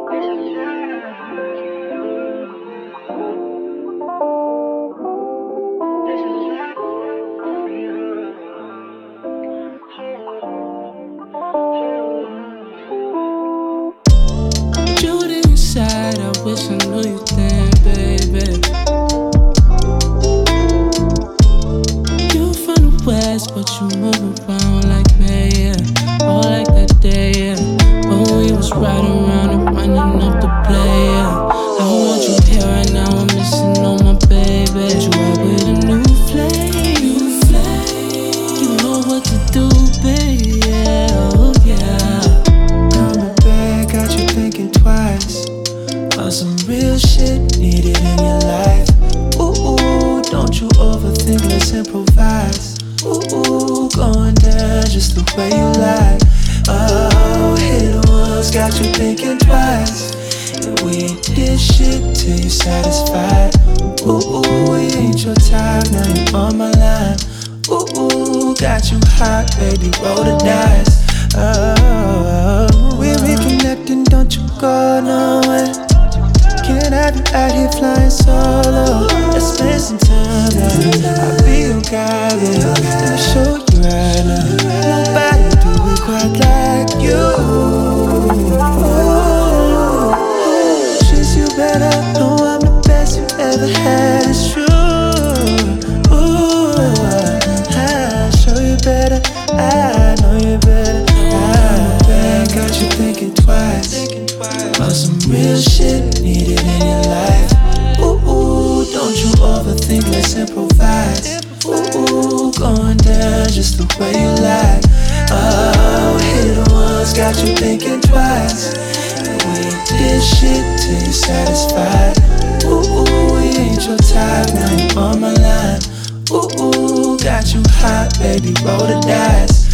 Judy inside, I wish I knew you then, baby. You from the west, but you move around like me, yeah. All like that day, yeah. When we was riding around and running up the play, yeah. I want you here right now, I'm missing on my baby. You out with a new flame, you know what to do, baby, yeah, oh yeah. Coming back, got you thinking twice about some real shit needed in your life. Ooh, don't you overthink, let's improvise. Ooh, going down just the way you like. Oh, hit the ones, got you thinking twice. And we ain't did shit till you satisfied. Ooh, we ain't your type, now you on my line. Ooh, got you hot, baby, roll the dice. Oh, we reconnecting, don't you go nowhere. Can't have you out here flying solo. Let's spend some time now. I'll be your guy, baby. Let me show you right now. Nobody do it quite like you. Ooh, treat you better. Know I'm the best you ever had. It's true. Ooh, I'll show you better. I know you better. Got you thinking twice about some real shit needed in your life. Ooh, don't you overthink, let's improvise. Ooh, going down just the way you like. Oh, hit the ones, got you thinking twice. And we ain't did shit till you satisfied. Ooh, we ain't your type, now you on my line. Ooh, got you hot, baby, roll the dice.